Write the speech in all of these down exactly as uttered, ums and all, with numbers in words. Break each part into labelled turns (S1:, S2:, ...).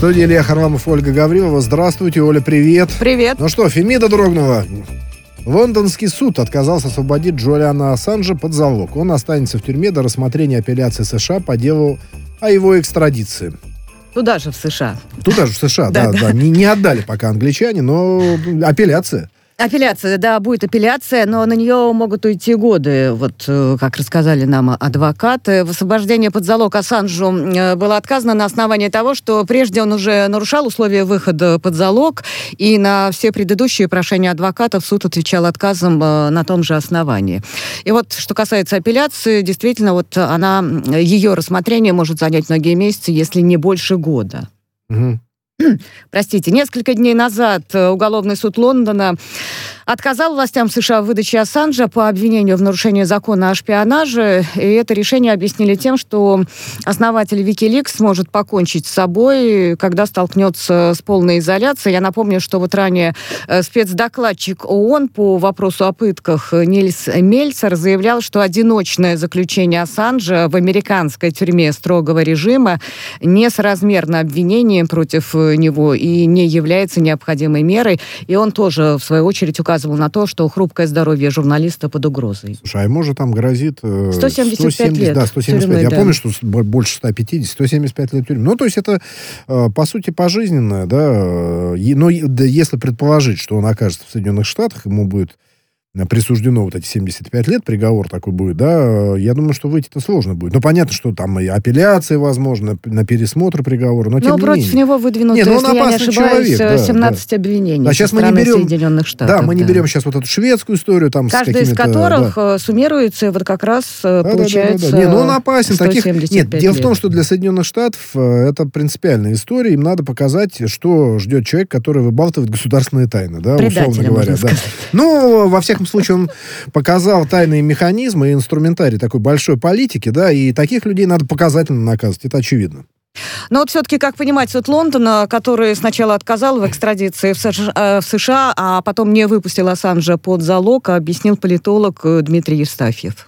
S1: студии Илья Харламов, Ольга Гаврилова. Здравствуйте, Оля, привет.
S2: Привет.
S1: Ну что, Фемида дрогнула. Лондонский суд отказался освободить Джулиана Ассанжа под залог. Он останется в тюрьме до рассмотрения апелляции США по делу о его экстрадиции.
S2: Туда же, в США.
S1: Туда же, в США, да, да. Не, не отдали пока англичане, но апелляция.
S2: Апелляция, да, будет апелляция, но на нее могут уйти годы, вот как рассказали нам адвокаты. В освобождении под залог Ассанжу было отказано на основании того, что прежде он уже нарушал условия выхода под залог, и на все предыдущие прошения адвокатов суд отвечал отказом на том же основании. И вот, что касается апелляции, действительно, вот она, ее рассмотрение может занять многие месяцы, если не больше года.
S1: Угу.
S2: Простите, несколько дней назад уголовный суд Лондона отказал властям США в выдаче Ассанжа по обвинению в нарушении закона о шпионаже. И это решение объяснили тем, что основатель Wikileaks сможет покончить с собой, когда столкнется с полной изоляцией. Я напомню, что вот ранее спецдокладчик ООН по вопросу о пытках Нильс Мельцер заявлял, что одиночное заключение Ассанжа в американской тюрьме строгого режима несоразмерно обвинением против него и не является необходимой мерой. И он тоже, в свою очередь, указывал на то, что хрупкое здоровье журналиста под угрозой.
S1: Слушай, а ему же там грозит... Э,
S2: сто семьдесят пять лет.
S1: Да, сто семьдесят пять.
S2: Тюрьмы,
S1: Я
S2: да.
S1: помню, что больше ста пятидесяти, сто семьдесят пять лет тюрьмы. Ну, то есть это, э, по сути, пожизненное, да. И, но да, если предположить, что он окажется в Соединенных Штатах, ему будет присуждено вот эти семьдесят пять лет, приговор такой будет, да, я думаю, что выйти-то сложно будет. Ну, понятно, что там и апелляция, возможно, на пересмотр приговора, но тем
S2: но
S1: не
S2: против
S1: менее.
S2: него выдвинуто,
S1: не, ну,
S2: если я не ошибаюсь,
S1: человек, да,
S2: семнадцать
S1: да.
S2: обвинений
S1: а
S2: со
S1: сейчас мы не
S2: стороны
S1: берем,
S2: Соединенных Штатов.
S1: Да, мы не
S2: да.
S1: берем сейчас вот эту шведскую историю. Там,
S2: каждый
S1: с
S2: из которых
S1: да.
S2: суммируется, и вот как раз да, получается
S1: да, да, да, да. Не, ну он опасен. Таких... Нет, дело
S2: лет.
S1: в том, что для Соединенных Штатов это принципиальная история. Им надо показать, что ждет человек, который выбалтывает государственные тайны, да, условно говоря. Да. Ну, во всяком случае, он показал тайные механизмы и инструментарий такой большой политики, да, и таких людей надо показательно наказывать, это очевидно.
S2: Но вот все-таки, как понимать, суд Лондона, который сначала отказал в экстрадиции в США, в США, а потом не выпустил Ассанжа под залог, объяснил политолог Дмитрий Евстафьев.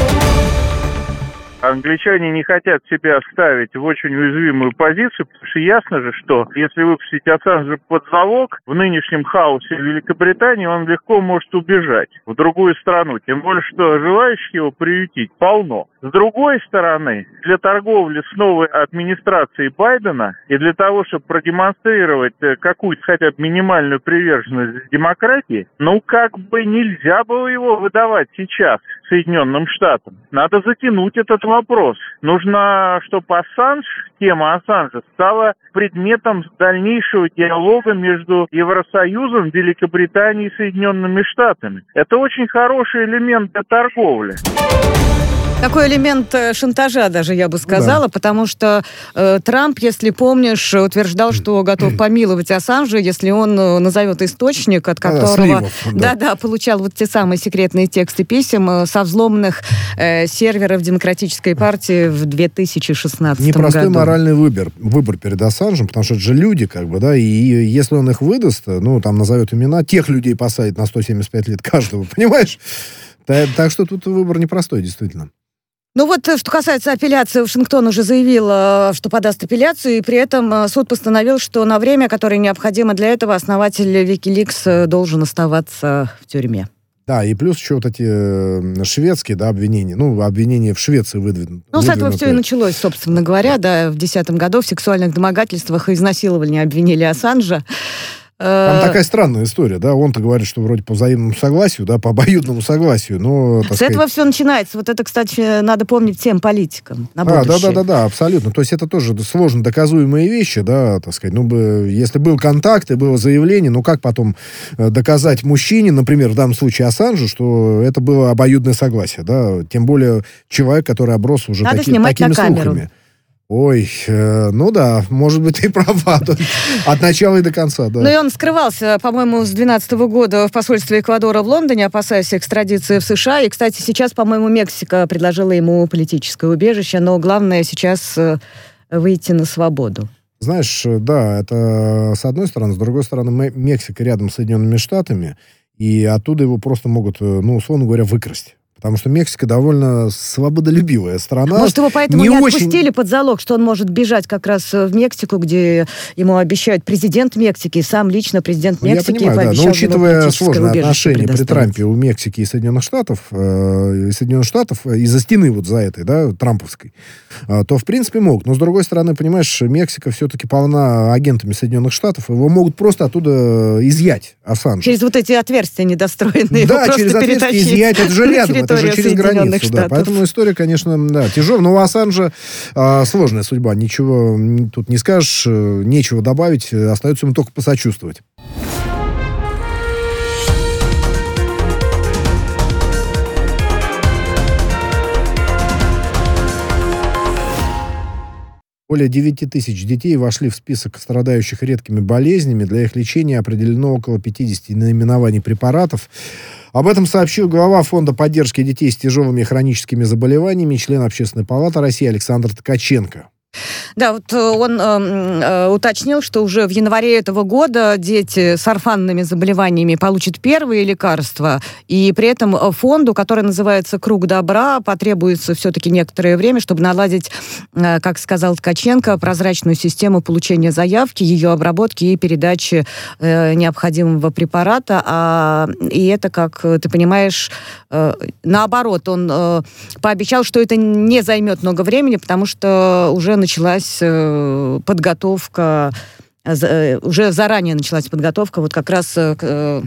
S3: Англичане не хотят себя ставить в очень уязвимую позицию, потому что ясно же, что если выпустить Ассанжа под залог, в нынешнем хаосе в Великобритании он легко может убежать в другую страну. Тем более, что желающих его приютить полно. С другой стороны, для торговли с новой администрацией Байдена и для того, чтобы продемонстрировать какую-то хотя бы минимальную приверженность демократии, ну как бы нельзя было его выдавать сейчас Соединенным Штатам. Надо затянуть этот вопрос. Нужно, чтобы Ассанж, тема Ассанжа стала предметом дальнейшего диалога между Евросоюзом, Великобританией и Соединенными Штатами. Это очень хороший элемент для торговли.
S2: Такой элемент шантажа даже, я бы сказала, да. Потому что э, Трамп, если помнишь, утверждал, что готов помиловать Ассанжа, если он назовет источник, от которого...
S1: Сливов, да.
S2: Да-да, получал вот те самые секретные тексты писем со взломанных э, серверов Демократической партии в две тысячи шестнадцатом году.
S1: Непростой моральный выбор, выбор перед Ассанжем, потому что это же люди, как бы, да, и если он их выдаст, ну, там назовет имена, тех людей посадит на сто семьдесят пять лет каждого, понимаешь? Так, так что тут выбор непростой, действительно.
S2: Ну вот, что касается апелляции, Вашингтон уже заявил, что подаст апелляцию, и при этом суд постановил, что на время, которое необходимо для этого, основатель Wikileaks должен оставаться в тюрьме.
S1: Да, и плюс еще вот эти шведские, да, обвинения. Ну, обвинения в Швеции выдвинуты.
S2: Ну, с этого все и началось, собственно говоря, да, в две тысячи десятом году в сексуальных домогательствах и изнасиловании обвинили Ассанжа.
S1: Там такая странная история, да, он-то говорит, что вроде по взаимному согласию, да, по обоюдному согласию, но...
S2: С сказать... этого все начинается. Вот это, кстати, надо помнить всем политикам на
S1: а,
S2: будущее.
S1: Да-да-да, абсолютно. То есть это тоже сложно доказуемые вещи, да, так сказать. Ну, бы, если был контакт и было заявление, ну, как потом доказать мужчине, например, в данном случае Ассанжу, что это было обоюдное согласие, да, тем более человек, который оброс уже
S2: надо
S1: таки,
S2: снимать
S1: такими
S2: на камеру.
S1: слухами. Ой, э, ну да, может быть, ты права. От начала и до конца, да.
S2: Ну и он скрывался, по-моему, с две тысячи двенадцатого года в посольстве Эквадора в Лондоне, опасаясь экстрадиции в США. И, кстати, сейчас, по-моему, Мексика предложила ему политическое убежище, но главное сейчас выйти на свободу.
S1: Знаешь, да, это с одной стороны. С другой стороны, Мексика рядом с Соединенными Штатами, и оттуда его просто могут, ну, условно говоря, выкрасть. Потому что Мексика довольно свободолюбивая страна.
S2: Может, его поэтому не,
S1: не
S2: отпустили
S1: очень...
S2: под залог, что он может бежать как раз в Мексику, где ему обещают президент Мексики, сам лично президент
S1: Ну,
S2: Мексики
S1: я понимаю, да. Но учитывая сложные отношения при Трампе у Мексики и Соединенных Штатов, э, и Соединенных Штатов из-за стены вот за этой, да, трамповской, э, то, в принципе, могут. Но, с другой стороны, понимаешь, Мексика все-таки полна агентами Соединенных Штатов, его могут просто оттуда изъять, Ассанжа.
S2: Через вот эти отверстия недостроенные.
S1: Да, через отверстия изъять, это же рядом, это же через границу. Да. Поэтому история, конечно, да, тяжелая. Но у Ассанжа э, сложная судьба. Ничего тут не скажешь, э, нечего добавить. Остается ему только посочувствовать. Более девять тысяч детей вошли в список страдающих редкими болезнями. Для их лечения определено около пятьдесят наименований препаратов. Об этом сообщил глава Фонда поддержки детей с тяжелыми хроническими заболеваниями, член Общественной палаты России Александр Ткаченко.
S2: Да, вот он э, уточнил, что уже в январе этого года дети с орфанными заболеваниями получат первые лекарства, и при этом фонду, который называется «Круг добра», потребуется все-таки некоторое время, чтобы наладить, э, как сказал Ткаченко, прозрачную систему получения заявки, ее обработки и передачи э, необходимого препарата. А, и это, как ты понимаешь, э, наоборот, он э, пообещал, что это не займет много времени, потому что уже началась подготовка, уже заранее началась подготовка вот как раз к,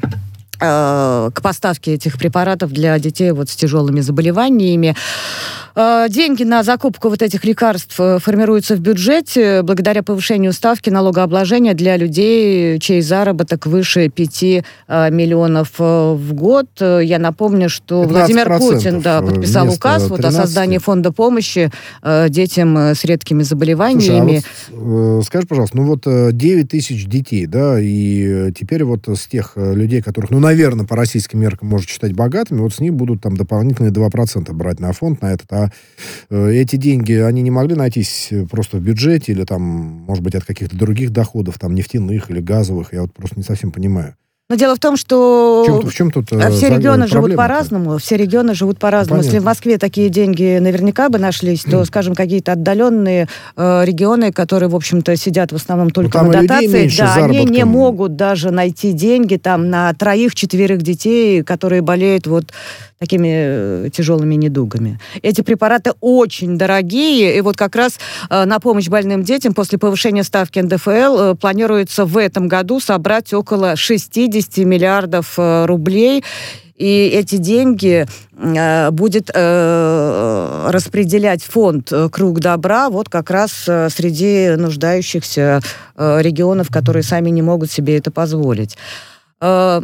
S2: к поставке этих препаратов для детей вот с тяжелыми заболеваниями. Деньги на закупку вот этих лекарств формируются в бюджете благодаря повышению ставки налогообложения для людей, чей заработок выше пяти миллионов в год. Я напомню, что Владимир Путин да, подписал указ вот, о создании фонда помощи детям с редкими заболеваниями.
S1: Слушай, а вот, скажи, пожалуйста, ну вот девять тысяч детей, да, и теперь вот с тех людей, которых, ну, наверное, по российским меркам можно считать богатыми, вот с них будут там дополнительные два процента брать на фонд, на этот. А эти деньги, они не могли найтись просто в бюджете или там, может быть, от каких-то других доходов, там, нефтяных или газовых? Я вот просто не совсем понимаю.
S2: Но дело в том, что
S1: в чем, в чем тут,
S2: все регионы живут по-разному. Все регионы живут по-разному. Если в Москве такие деньги наверняка бы нашлись, то, скажем, какие-то отдаленные э, регионы, которые, в общем-то, сидят в основном только ну, на дотации, да, они не могут даже найти деньги там на троих-четверых детей, которые болеют вот такими тяжелыми недугами. Эти препараты очень дорогие, и вот как раз э, на помощь больным детям после повышения ставки эн дэ эф эл э, планируется в этом году собрать около шестьдесят миллиардов э, рублей, и эти деньги э, будет э, распределять фонд «Круг добра» вот как раз э, среди нуждающихся э, регионов, которые сами не могут себе это позволить. Э,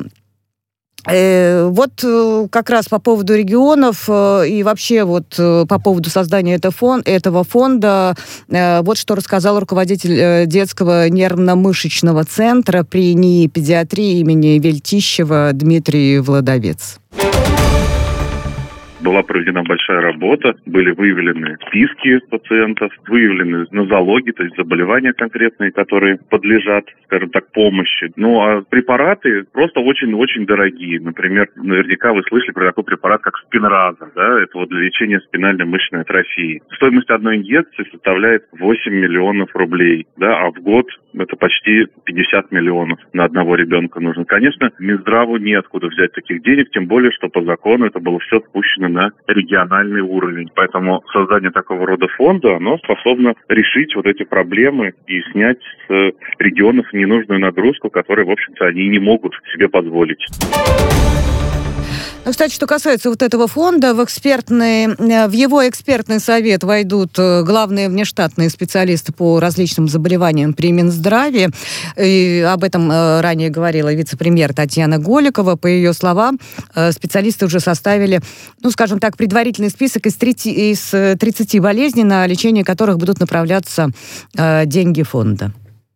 S2: Вот как раз по поводу регионов и вообще вот по поводу создания этого фонда, вот что рассказал руководитель детского нервно-мышечного центра при НИИ педиатрии имени Вельтищева Дмитрий Владовец.
S4: Была проведена большая работа, были выявлены списки пациентов, выявлены нозологии, то есть заболевания конкретные, которые подлежат, скажем так, помощи. Ну, а препараты просто очень-очень дорогие. Например, наверняка вы слышали про такой препарат, как спинраза, да, это вот для лечения спинальной мышечной атрофии. Стоимость одной инъекции составляет восемь миллионов рублей, да, а в год это почти пятьдесят миллионов на одного ребенка нужно. Конечно, Минздраву неоткуда взять таких денег, тем более, что по закону это было все спущено на региональный уровень. Поэтому создание такого рода фонда, оно способно решить вот эти проблемы и снять с регионов ненужную нагрузку, которую, в общем-то, они не могут себе позволить.
S2: Ну, кстати, что касается вот этого фонда, в, экспертный, в его экспертный совет войдут главные внештатные специалисты по различным заболеваниям при Минздраве. И об этом ранее говорила вице-премьер Татьяна Голикова. По ее словам, специалисты уже составили, ну, скажем так, предварительный список из тридцати, из тридцати болезней, на лечение которых будут направляться деньги фонда.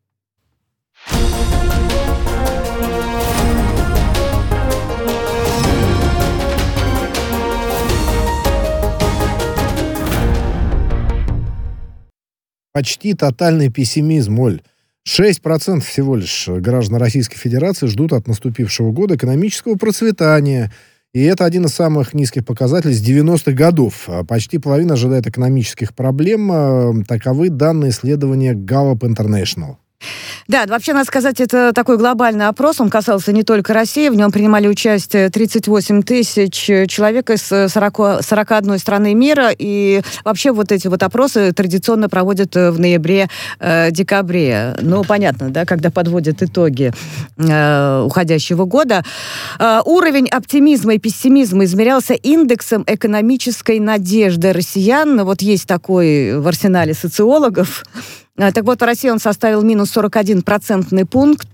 S1: Почти тотальный пессимизм, Оль. шесть процентов всего лишь граждан Российской Федерации ждут от наступившего года экономического процветания И это один из самых низких показателей с девяностых годов. Почти половина ожидает экономических проблем. Таковы данные исследования Gallup International.
S2: Да, вообще, надо сказать, это такой глобальный опрос, он касался не только России, в нем принимали участие тридцать восемь тысяч человек из сорок, сорок одной страны мира, и вообще вот эти вот опросы традиционно проводят в ноябре-декабре. Ну, понятно, да, когда подводят итоги э, уходящего года. Э, уровень оптимизма и пессимизма измерялся индексом экономической надежды россиян. Вот есть такой в арсенале социологов. Так вот, в России он составил минус сорок один процентный пункт.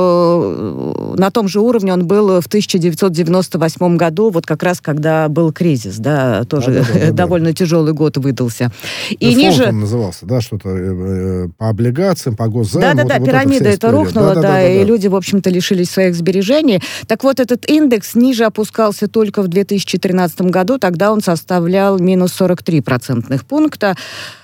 S2: На том же уровне он был в тысяча девятьсот девяносто восьмом году, вот как раз когда был кризис, да, тоже да, да, да, довольно да. тяжелый год выдался. И
S1: ну,
S2: ниже...
S1: он назывался, да, что-то э, по облигациям, по госзайму.
S2: Да-да-да, вот, пирамида вот это рухнула, да, да, да, да, и да. люди, в общем-то, лишились своих сбережений. Так вот, этот индекс ниже опускался только в две тысячи тринадцатом году, тогда он составлял минус сорок три процентных пункта.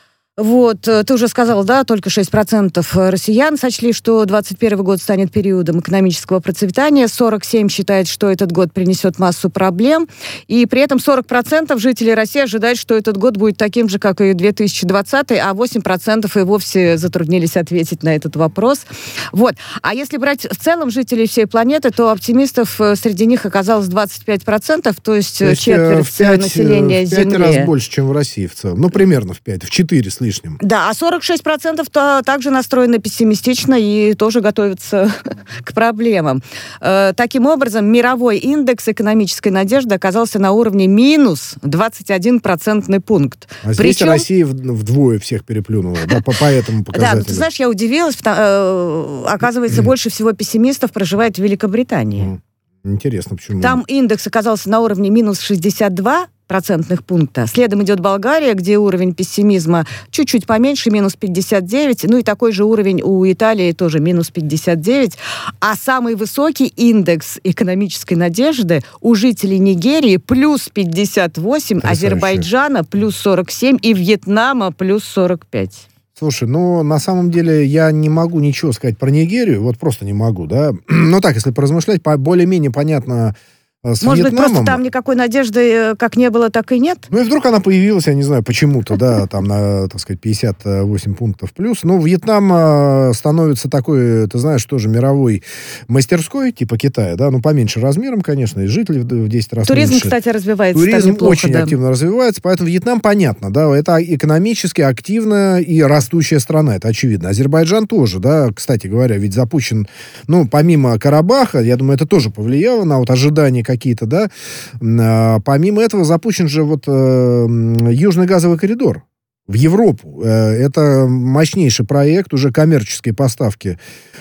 S2: Вот, ты уже сказал, да, только шесть процентов россиян сочли, что двадцать первый год станет периодом экономического процветания, сорок семь процентов считает, что этот год принесет массу проблем, и при этом сорок процентов жителей России ожидают, что этот год будет таким же, как и две тысячи двадцатый, а восемь процентов и вовсе затруднились ответить на этот вопрос. Вот. А если брать в целом жителей всей планеты, то оптимистов среди них оказалось двадцать пять процентов, то есть, то есть четверть в пять, населения
S1: в пять
S2: Земли.
S1: раз больше, чем в России в целом. Ну, примерно в пять, в четыре с лишним.
S2: Да, а сорок шесть процентов то также настроены пессимистично и тоже готовятся к проблемам. Э, таким образом, мировой индекс экономической надежды оказался на уровне минус двадцать один процентный пункт.
S1: А здесь Причем... Россия вдвое всех переплюнула, да, по, по этому показателю. Да,
S2: ты знаешь, я удивилась, э, оказывается, больше всего пессимистов проживает в Великобритании.
S1: Интересно, почему?
S2: Там индекс оказался на уровне минус шестьдесят два процентных пункта. Следом идет Болгария, где уровень пессимизма чуть-чуть поменьше, минус пятьдесят девять. Ну и такой же уровень у Италии, тоже минус пятьдесят девять. А самый высокий индекс экономической надежды у жителей Нигерии плюс пятьдесят восемь, Азербайджана плюс сорок семь и Вьетнама плюс сорок пять.
S1: Слушай, ну, на самом деле, я не могу ничего сказать про Нигерию, вот просто не могу, да. Ну, так, если поразмышлять, более-менее понятно с
S2: Может
S1: Вьетнамом.
S2: быть, просто там никакой надежды как не было, так и нет?
S1: Ну, и вдруг она появилась, я не знаю, почему-то, да, там на, так сказать, пятьдесят восемь пунктов плюс. Но Вьетнам становится такой, ты знаешь, тоже мировой мастерской, типа Китая, да, ну, поменьше размером, конечно, и жителей в десять раз
S2: Туризм,
S1: меньше.
S2: кстати, развивается.
S1: Туризм
S2: неплохо,
S1: очень
S2: да.
S1: активно развивается, поэтому Вьетнам, понятно, да, это экономически активная и растущая страна, это очевидно. Азербайджан тоже, да, кстати говоря, ведь запущен, ну, помимо Карабаха, я думаю, это тоже повлияло на вот ожидания какие-то, да, а, помимо этого запущен же вот э, Южный газовый коридор в Европу. Это мощнейший проект, уже коммерческие поставки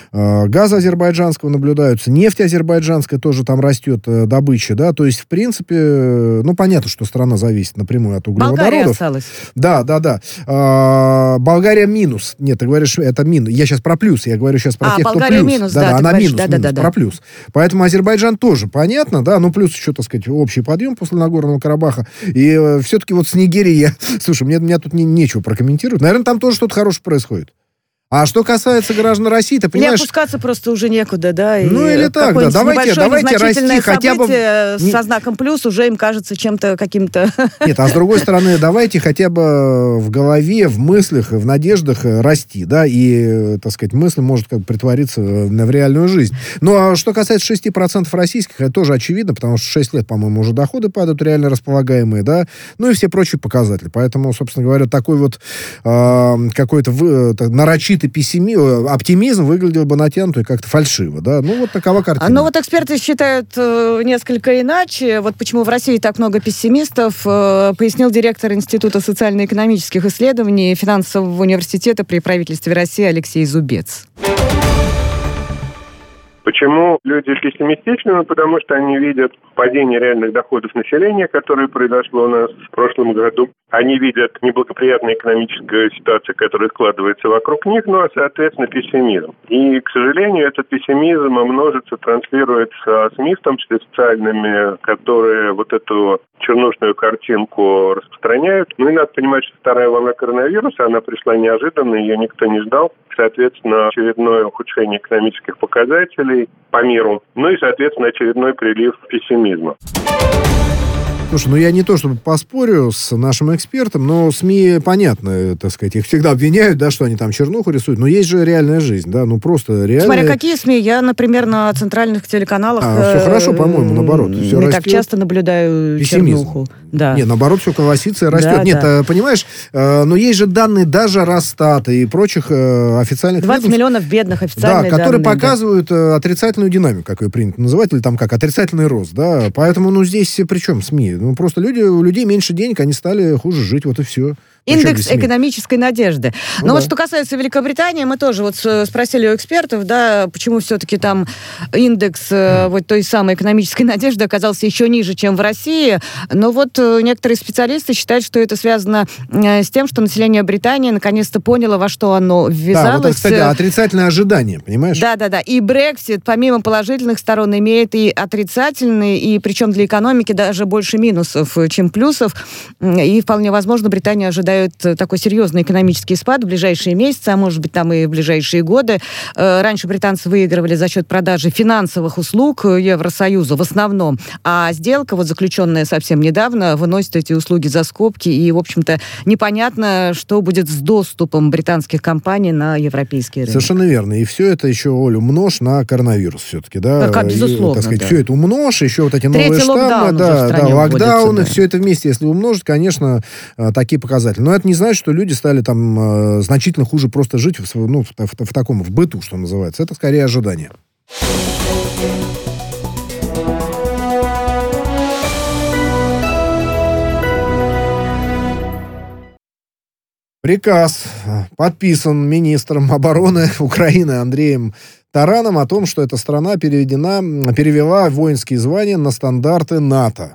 S1: газа азербайджанского наблюдаются, нефть азербайджанская тоже там растет, добыча, да, то есть, в принципе, ну, понятно, что страна зависит напрямую от углеводородов.
S2: Болгария осталась.
S1: Да, да, да. А, Болгария минус. Нет, ты говоришь, это минус. Я сейчас про плюс, я говорю сейчас про
S2: а,
S1: тех,
S2: Болгария
S1: кто плюс.
S2: минус,
S1: да,
S2: да,
S1: да, она
S2: говоришь,
S1: минус,
S2: да,
S1: минус,
S2: да, да,
S1: про
S2: да.
S1: плюс. Поэтому Азербайджан тоже, понятно, да, ну, плюс еще, так сказать, общий подъем после Нагорного Карабаха. И э, все-таки вот с Нигерией я... Слушай, мне, мне тут не, нечего прокомментировать. Наверное, там тоже что-то хорошее происходит. А что касается граждан России, ты понимаешь...
S2: Не опускаться просто уже некуда, да?
S1: Ну, или так, да. Давайте, давайте расти хотя бы...
S2: со знаком плюс уже им кажется чем-то каким-то...
S1: Нет, а с другой стороны, давайте хотя бы в голове, в мыслях, в надеждах расти, да, и, так сказать, мысль может как бы притвориться в реальную жизнь. Ну, а что касается шести процентов российских, это тоже очевидно, потому что шесть лет, по-моему, уже доходы падают реально располагаемые, да, ну и все прочие показатели. Поэтому, собственно говоря, такой вот э, какой-то вы, нарочитый пессимизм, оптимизм выглядел бы натянутый как-то фальшиво, да. Ну, вот такова картина.
S2: Но вот эксперты считают э, несколько иначе. Вот почему в России так много пессимистов, э, пояснил директор Института социально-экономических исследований финансового университета при правительстве России Алексей Зубец.
S5: Почему люди пессимистичны? Ну, потому что они видят падение реальных доходов населения, которое произошло у нас в прошлом году. Они видят неблагоприятную экономическую ситуацию, которая складывается вокруг них, ну, а, соответственно, пессимизм. И, к сожалению, этот пессимизм множится, транслируется СМИ, в том числе социальными, которые вот эту чернушную картинку распространяют. Ну, и надо понимать, что вторая волна коронавируса, она пришла неожиданно, ее никто не ждал. соответственно, очередное ухудшение экономических показателей по миру, ну и, соответственно, очередной прилив пессимизма.
S1: Слушай, ну я не то чтобы поспорю с нашим экспертом, но СМИ, понятно, так сказать, их всегда обвиняют, да, что они там чернуху рисуют, но есть же реальная жизнь, да, ну просто реальная...
S2: Смотря какие СМИ, я, например, на центральных телеканалах...
S1: А, все хорошо, по-моему, наоборот. Все
S2: не
S1: растет.
S2: Так часто наблюдаю
S1: Пессимизм.
S2: чернуху. Да.
S1: Нет, наоборот, все колосится и растет.
S2: Да,
S1: Нет,
S2: да.
S1: понимаешь, но есть же данные даже Росстата и прочих официальных...
S2: двадцать миллионов бедных официальные
S1: Да, которые
S2: данные,
S1: показывают да. отрицательную динамику, как ее принято называть, или там как, отрицательный рост, да. Поэтому, ну, здесь при чем СМИ? Ну, просто люди, у людей меньше денег, они стали хуже жить, вот и все.
S2: Индекс экономической надежды.
S1: Ну,
S2: Но
S1: да.
S2: вот что касается Великобритании, мы тоже вот спросили у экспертов, да, почему все-таки там индекс mm. вот той самой экономической надежды оказался еще ниже, чем в России. Но вот некоторые специалисты считают, что это связано с тем, что население Британии наконец-то поняло, во что оно ввязалось.
S1: Да, вот это, кстати, отрицательное ожидание, понимаешь?
S2: Да-да-да. И Брексит, помимо положительных сторон, имеет и отрицательные, и причем для экономики даже больше минусов, чем плюсов. И вполне возможно, Британия ожидает такой серьезный экономический спад в ближайшие месяцы, а может быть там и в ближайшие годы. Раньше британцы выигрывали за счет продажи финансовых услуг Евросоюзу в основном, а сделка, вот заключенная совсем недавно, выносит эти услуги за скобки, и, в общем-то, непонятно, что будет с доступом британских компаний на европейские рынки.
S1: Совершенно верно. И все это еще, Оль, умножь на коронавирус все-таки, да?
S2: Как, безусловно,
S1: и, так сказать,
S2: да.
S1: все это умножь, еще вот эти
S2: Третий
S1: новые штаммы, да, да, локдауны,
S2: да.
S1: все это вместе, если умножить, конечно, такие показатели. Но это не значит, что люди стали там э, значительно хуже просто жить в, ну, в, в, в таком, в быту, что называется. Это скорее ожидание. Приказ подписан министром обороны Украины Андреем Тараном о том, что эта страна переведена, перевела воинские звания на стандарты НАТО.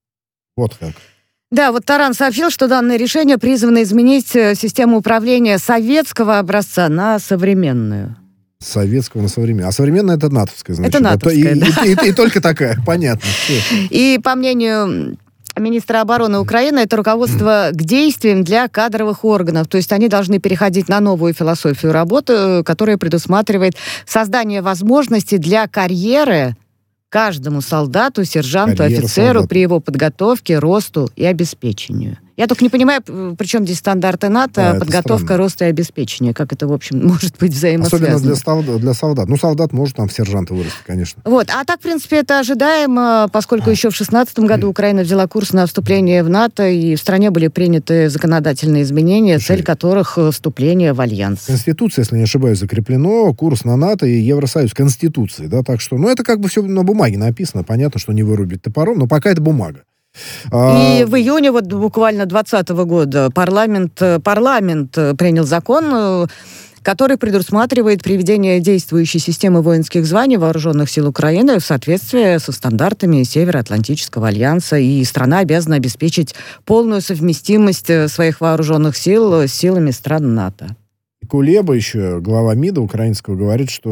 S1: Вот как.
S2: Да, вот Таран сообщил, что данное решение призвано изменить систему управления советского образца на современную.
S1: Советского на современную. А современная это натовская, значит.
S2: Это натовская,
S1: и,
S2: да.
S1: И, и, и, и только такая, понятно. Все.
S2: И по мнению министра обороны Украины, это руководство к действиям для кадровых органов. То есть они должны переходить на новую философию работы, которая предусматривает создание возможностей для карьеры каждому солдату, сержанту,
S1: Карьера
S2: офицеру
S1: солдата.
S2: при его подготовке, росту и обеспечению. Я только не понимаю, при чем здесь стандарты НАТО,
S1: Да,
S2: подготовка,
S1: странно.
S2: рост и обеспечение. Как это, в общем, может быть взаимосвязано.
S1: Особенно для солдат, для солдат. Ну, солдат может там в сержанты вырасти, конечно.
S2: Вот. А так, в принципе, это ожидаемо, поскольку еще в шестнадцатом году Украина взяла курс на вступление в НАТО, и в стране были приняты законодательные изменения,
S1: Слушай,
S2: цель которых вступление в альянс.
S1: Конституция, если не ошибаюсь, закреплено, курс на НАТО и Евросоюз Конституции, да, так что, ну, это как бы все на бумаге написано, понятно, что не вырубить топором, но пока это бумага.
S2: И
S1: А,
S2: в июне вот буквально двадцатого года парламент, парламент принял закон, который предусматривает приведение действующей системы воинских званий Вооруженных сил Украины в соответствии со стандартами Североатлантического альянса, и страна обязана обеспечить полную совместимость своих вооруженных сил с силами стран НАТО.
S1: Кулеба еще, глава МИДа украинского, говорит, что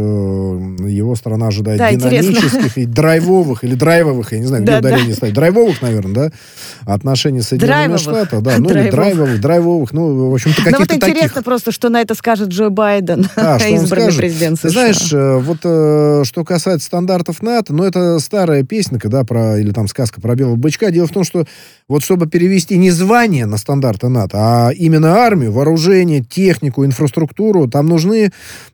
S1: его страна ожидает
S2: Да,
S1: динамических
S2: интересно.
S1: и драйвовых, или драйвовых, я не знаю, где
S2: Да,
S1: ударение
S2: да.
S1: ставить, драйвовых, наверное, да, отношений с Соединенными
S2: Драйвовых.
S1: Штатами, да, ну или
S2: Драйвовых.
S1: драйвовых, драйвовых, ну, в общем-то,
S2: Ну вот
S1: каких-то
S2: интересно
S1: таких.
S2: просто, что на это скажет Джо Байден,
S1: Да, что он
S2: избранный
S1: скажет?
S2: президент
S1: Ты
S2: США.
S1: знаешь, э, вот э, что касается стандартов НАТО, ну, это старая песенка, да, про, или там сказка про белого бычка. Дело в том, что вот чтобы перевести не звание на стандарты НАТО, а именно армию, вооружение, технику, инфраструктуру, там нужны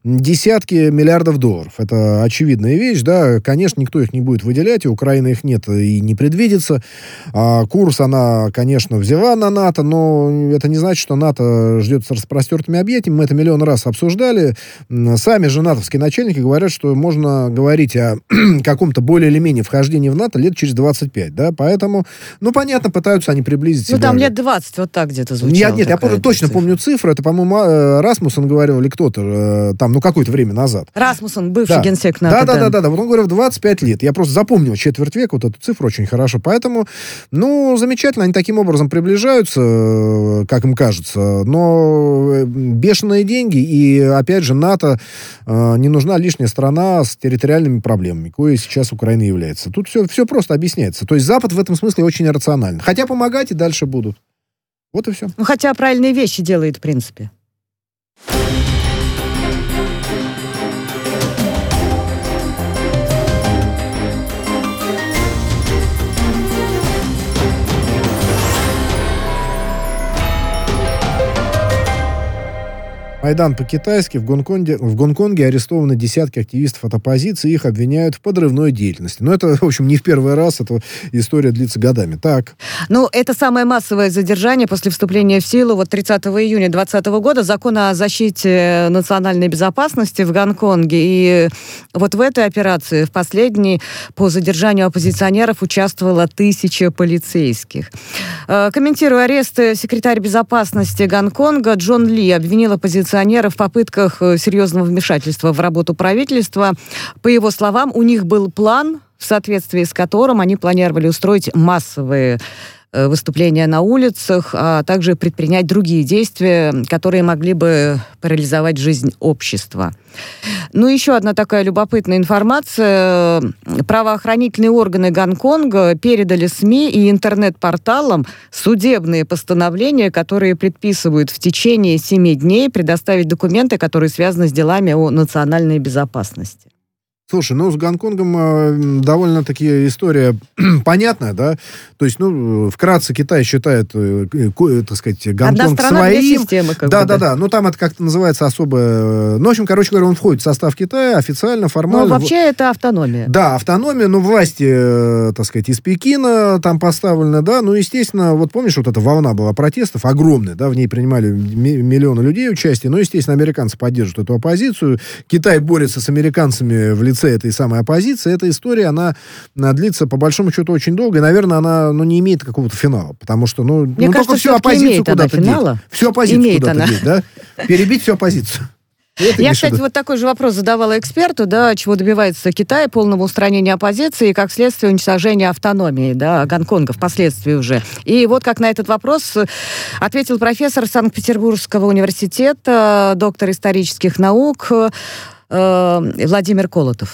S1: десятки миллиардов долларов. Это очевидная вещь, да. Конечно, никто их не будет выделять, у Украины их нет и не предвидится. А курс она, конечно, взяла на НАТО, но это не значит, что НАТО ждет с распростертыми объятиями. Мы это миллион раз обсуждали. Сами же натовские начальники говорят, что можно говорить о каком-то более или менее вхождении в НАТО лет через двадцать пять, да. Поэтому, ну, понятно, пытаются они приблизить
S2: Ну
S1: себя.
S2: там лет двадцать, вот так где-то звучало.
S1: Нет, нет, я
S2: такая
S1: помню, точно
S2: цифра.
S1: помню цифру. Это, по-моему, Расмуссен говорил, или кто-то э, там, ну, какое-то время назад.
S2: Расмуссен, бывший
S1: Да.
S2: генсек
S1: Да,
S2: НАТО.
S1: да, да, да, да. Вот он говорил, двадцать пять лет. Я просто запомнил четверть века, вот эту цифру очень хорошо. Поэтому, ну, замечательно, они таким образом приближаются, э, как им кажется. Но э, бешеные деньги, и, опять же, НАТО э, не нужна лишняя страна с территориальными проблемами, кое сейчас Украина является. Тут все, все просто объясняется. То есть Запад в этом смысле очень рационален. Хотя помогать и дальше будут. Вот и все.
S2: Ну, хотя правильные вещи делает, в принципе.
S1: Майдан по-китайски. В Гонконге, в Гонконге арестованы десятки активистов от оппозиции. Их обвиняют в подрывной деятельности. Но это, в общем, не в первый раз. Эта история длится годами. Так.
S2: Ну, это самое массовое задержание после вступления в силу вот тридцатого июня двадцатого года закона о защите национальной безопасности в Гонконге. И вот в этой операции, в последней, по задержанию оппозиционеров участвовало тысяча полицейских. Комментируя арест, секретарь безопасности Гонконга Джон Ли обвинил оппозиционеров в попытках серьезного вмешательства в работу правительства. По его словам, у них был план, в соответствии с которым они планировали устроить массовые выступления на улицах, а также предпринять другие действия, которые могли бы парализовать жизнь общества. Ну, еще одна такая любопытная информация. Правоохранительные органы Гонконга передали СМИ и интернет-порталам судебные постановления, которые предписывают в течение семи дней предоставить документы, которые связаны с делами о национальной безопасности.
S1: Слушай, ну, с Гонконгом э, довольно-таки история понятная, да? То есть, ну, вкратце Китай считает, э, э, так сказать, Гонконг своим.
S2: Системы, как
S1: да,
S2: бы,
S1: да,
S2: да,
S1: да. Ну, там это как-то называется особо... Ну, в общем, короче говоря, он входит в состав Китая официально, формально.
S2: Ну, вообще это автономия.
S1: Да, автономия, но власти, э, так сказать, из Пекина там поставлены, да. Ну, естественно, вот помнишь, вот эта волна была протестов огромная, да, в ней принимали миллионы людей участие. Ну, естественно, американцы поддерживают эту оппозицию. Китай борется с американцами в лице этой самой оппозиции. Эта история, она, она длится, по большому счету, очень долго, и, наверное, она, ну, не имеет какого-то финала, потому что, ну,
S2: Мне
S1: ну
S2: кажется,
S1: только всю оппозицию куда-то деть. Всю оппозицию
S2: имеет
S1: куда-то
S2: она.
S1: деть, да? Перебить всю оппозицию. Это
S2: Я, кстати, вот такой же вопрос задавала эксперту, да, чего добивается Китай, полного устранения оппозиции и, как следствие, уничтожения автономии, да, Гонконга впоследствии уже. И вот как на этот вопрос ответил профессор Санкт-Петербургского университета, доктор исторических наук э, Владимир Колотов.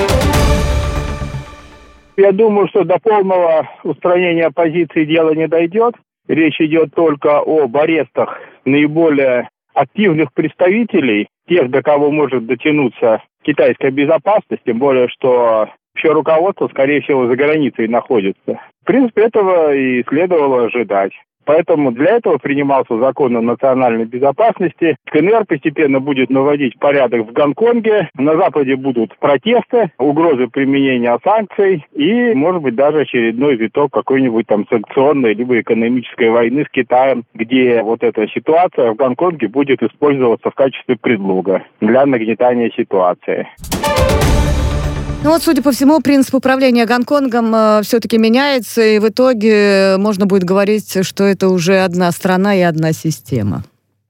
S6: Я думаю, что до полного устранения оппозиции дело не дойдет. Речь идет только об арестах наиболее активных представителей, тех, до кого может дотянуться китайская безопасность, тем более, что все руководство, скорее всего, за границей находится. В принципе, этого и следовало ожидать. Поэтому для этого принимался закон о национальной безопасности. КНР постепенно будет наводить порядок в Гонконге. На Западе будут протесты, угрозы применения санкций и, может быть, даже очередной виток какой-нибудь там санкционной либо экономической войны с Китаем, где вот эта ситуация в Гонконге будет использоваться в качестве предлога для нагнетания ситуации.
S2: Ну вот, судя по всему, принцип управления Гонконгом э, все-таки меняется, и в итоге можно будет говорить, что это уже одна страна и одна система.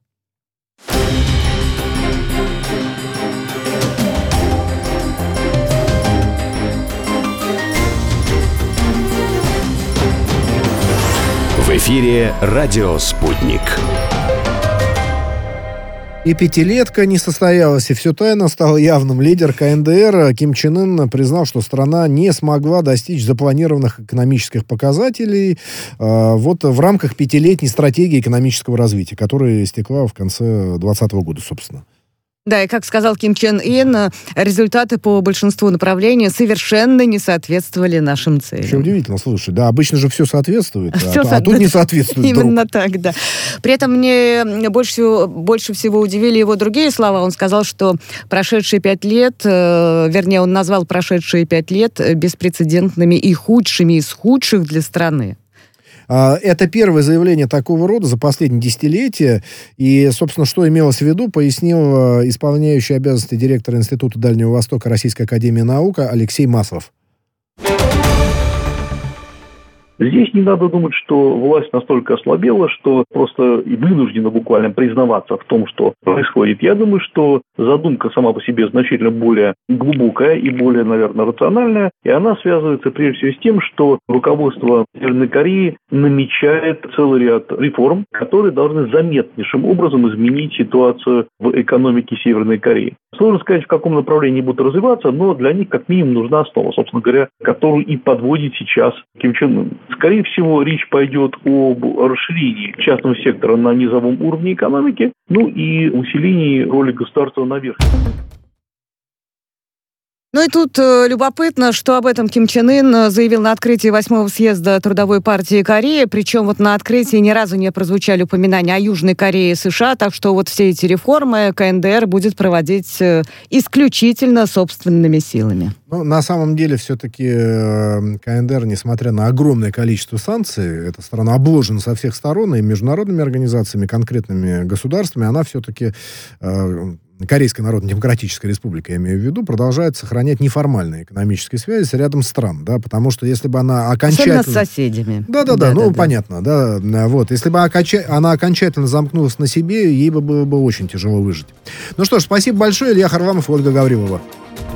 S7: В эфире «Радио Спутник».
S1: И пятилетка не состоялась, и все тайно стал явным. Лидер КНДР Ким Чен Ын признал, что страна не смогла достичь запланированных экономических показателей э, вот в рамках пятилетней стратегии экономического развития, которая истекла в конце двадцатого года, собственно.
S2: Да, и как сказал Ким Чен Ын, результаты по большинству направлений совершенно не соответствовали нашим целям.
S1: Что удивительно, слушай, да, обычно же все соответствует,
S2: все
S1: а,
S2: со...
S1: а тут не соответствует.
S2: Именно так, да. При этом мне больше всего, больше всего удивили его другие слова. Он сказал, что прошедшие пять лет, э, вернее, он назвал прошедшие пять лет беспрецедентными и худшими из худших для страны.
S1: Это первое заявление такого рода за последние десятилетия. И, собственно, что имелось в виду, пояснил исполняющий обязанности директора Института Дальнего Востока Российской Академии Наук Алексей Маслов.
S8: Здесь не надо думать, что власть настолько ослабела, что просто вынуждена буквально признаваться в том, что происходит. Я думаю, что задумка сама по себе значительно более глубокая и более, наверное, рациональная. И она связывается прежде всего с тем, что руководство Северной Кореи намечает целый ряд реформ, которые должны заметнейшим образом изменить ситуацию в экономике Северной Кореи. Сложно сказать, в каком направлении будут развиваться, но для них как минимум нужна основа, собственно говоря, которую и подводит сейчас Ким Чен Ын. Скорее всего, речь пойдет об расширении частного сектора на низовом уровне экономики, ну и усилении роли государства наверх.
S2: Ну и тут э, любопытно, что об этом Ким Чен Ын заявил на открытии восьмого съезда Трудовой партии Кореи, причем вот на открытии ни разу не прозвучали упоминания о Южной Корее и США, так что вот все эти реформы ка эн дэ эр будет проводить э, исключительно собственными силами.
S1: Ну, на самом деле, все-таки э, ка эн дэ эр, несмотря на огромное количество санкций, эта страна обложена со всех сторон, и международными организациями, конкретными государствами, она все-таки... Э, Корейская Народно-Демократическая Республика, я имею в виду, продолжает сохранять неформальные экономические связи с рядом стран, да, потому что если бы она окончательно...
S2: Особенно с соседями.
S1: Да-да-да, ну, да, понятно, да, вот, если бы оконча... она окончательно замкнулась на себе, ей бы было бы очень тяжело выжить. Ну что ж, спасибо большое, Илья Харламов, Ольга Гаврилова.